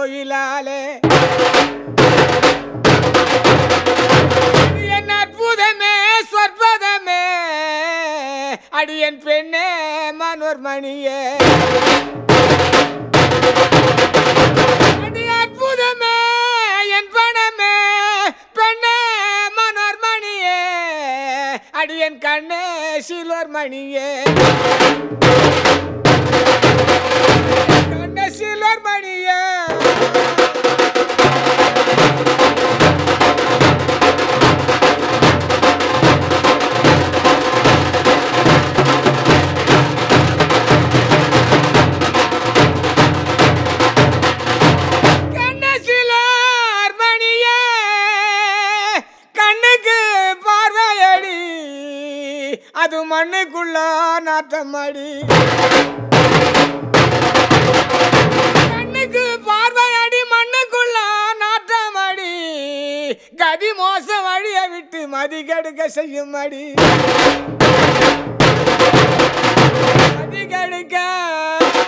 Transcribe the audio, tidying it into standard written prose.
கோயிலாலே என் அற்புதமே சொற்பதமே அடியன் பெண்ணே மனோர்மணியே அடி அற்புதமே என் பணமே பெண்ணே மனோர்மணியே அடியன் கண்ணே சிலோர்மணியே கண்ணே சிலோர்மணியே அது மண்ணுக்குள்ள நாட்டமாடி கண்ணுக்கு பார்வையடி மண்ணுக்குள்ள நாட்டமாடி கதி மோச வழிய விட்டு மதி கெடுக்க செய்யும் அடி மதி கெடுக்க